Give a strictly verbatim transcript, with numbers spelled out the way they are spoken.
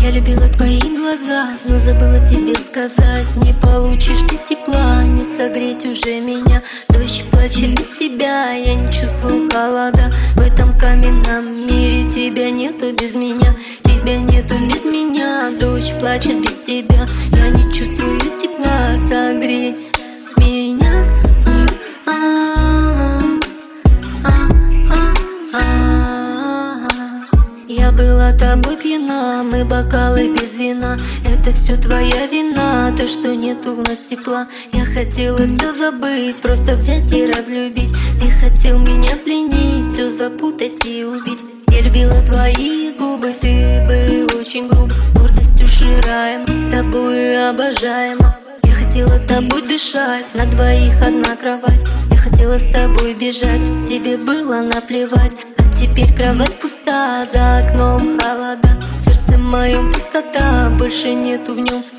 Я любила твои глаза, но забыла тебе сказать. Не получишь ты тепла, не согреть уже меня. Дождь плачет без тебя, я не чувствую холода. В этом каменном мире тебя нету без меня. Тебя нету без меня, дождь плачет без тебя. Я не чувствую тепла, согрей меня. Я была тобой пьяна, мы бокалы без вина. Это все твоя вина, то, что нету в нас тепла. Я хотела все забыть, просто взять и разлюбить. Ты хотел меня пленить, все запутать и убить. Я любила твои губы, ты был очень груб. Гордостью жираем, тобою обожаема. Я хотела тобой дышать, на двоих одна кровать. Я хотела с тобой бежать, тебе было наплевать. Теперь кровать пуста, за окном холода. В сердце моем пустота, больше нету в нем